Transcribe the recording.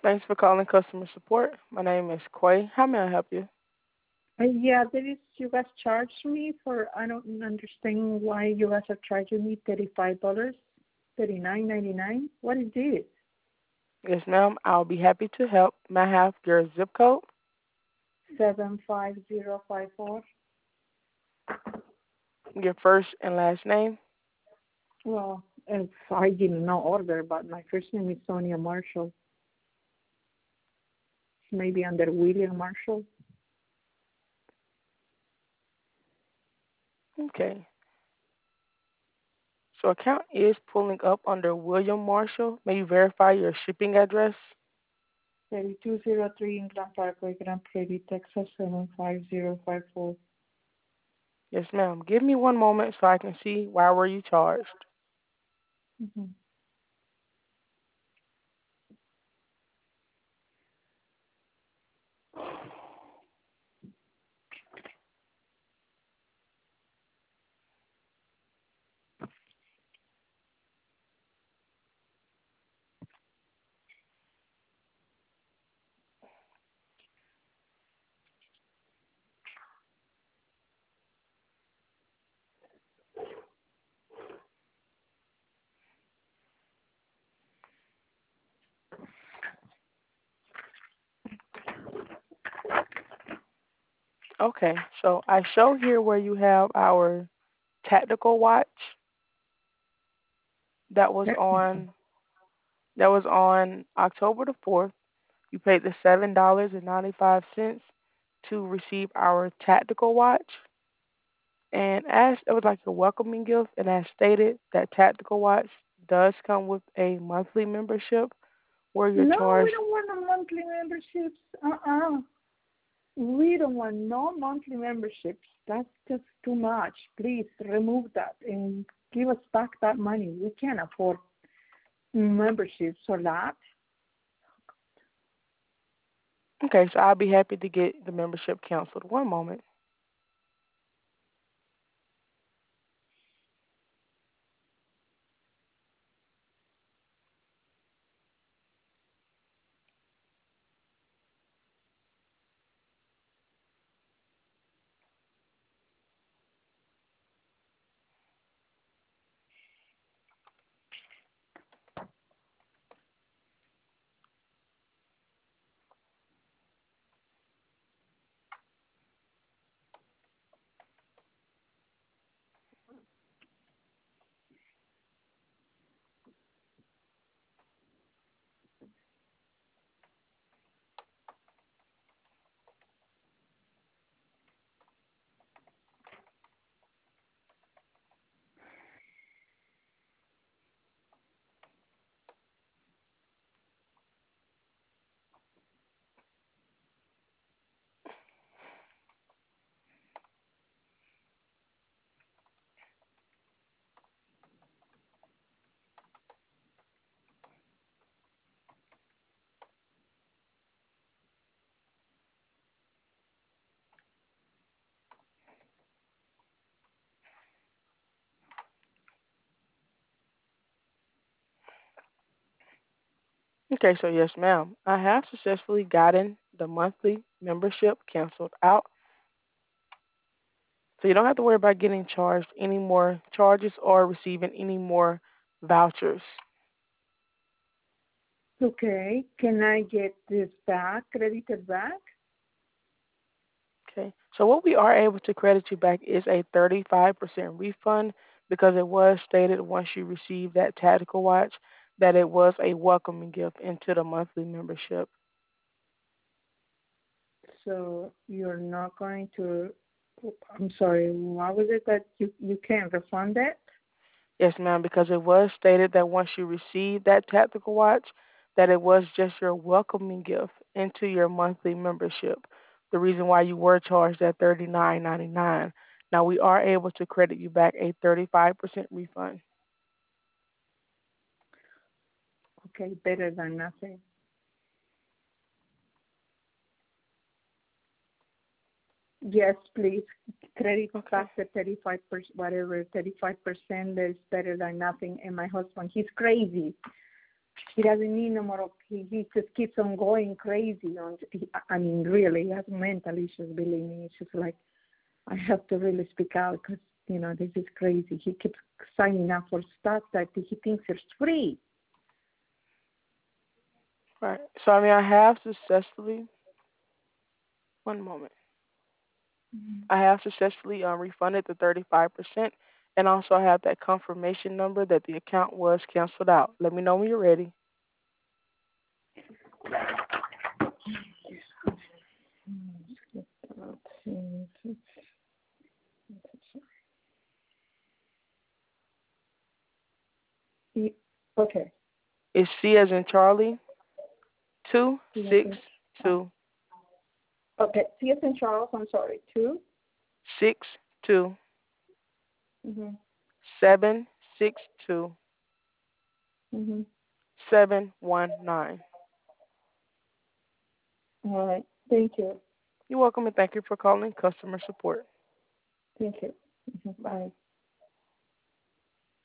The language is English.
Thanks for calling customer support. My name is Quay. How may I help you? Yeah, there is, you guys charge me for, I don't understand why you guys are charging me $35, 39.99. What is this? Yes, ma'am. I'll be happy to help. May I have your zip code? 75054. Your first and last name? Well, if I didn't know order, but my first name is Sonia Marshall. Maybe under William Marshall. Okay. So account is pulling up under William Marshall. May you verify your shipping address? 3203 in Grand Parkway, Grand Prairie, Texas, 75054. Yes, ma'am. Give me one moment so I can see why were you charged. Mm-hmm. Okay. So I show here where you have our tactical watch that was on October the 4th. You paid the $7.95 to receive our tactical watch. And as it was like a welcoming gift, and as stated, that tactical watch does come with a monthly membership where you're No, we charged. don't want no monthly memberships. We don't want no monthly memberships. That's just too much. Please remove that and give us back that money. We can't afford memberships or that. Okay, so I'll be happy to get the membership canceled. One moment. Okay, so yes, ma'am. I have successfully gotten the monthly membership canceled out. So you don't have to worry about getting charged any more charges or receiving any more vouchers. Okay. Can I get this back, credited back? Okay. So what we are able to credit you back is a 35% refund because it was stated once you received that tactical watch that it was a welcoming gift into the monthly membership. So you're not going to, I'm sorry, why was it that you can't refund it? Yes, ma'am, because it was stated that once you received that tactical watch that it was just your welcoming gift into your monthly membership. The reason why you were charged at $39.99. Now we are able to credit you back a 35% refund. Okay, better than nothing. Yes, please. Credit Okay. back the 35%, whatever, 35% is better than nothing. And my husband, he's crazy. He doesn't need no more. He just keeps on going crazy. I mean, really, he has mental issues. Believe me, it's just like I have to really speak out because this is crazy. He keeps signing up for stuff that he thinks is free. Right. So I have successfully. One moment. I have successfully refunded the 35%, and also I have that confirmation number that the account was canceled out. Let me know when you're ready. Okay. It's C as in Charlie, two Yes. six two Okay. C.S. and Charles. I'm sorry. 2. 62 Mhm. 762 Mhm. 719. All right. Thank you. You're welcome, and thank you for calling customer support. Thank you. Bye. Bye.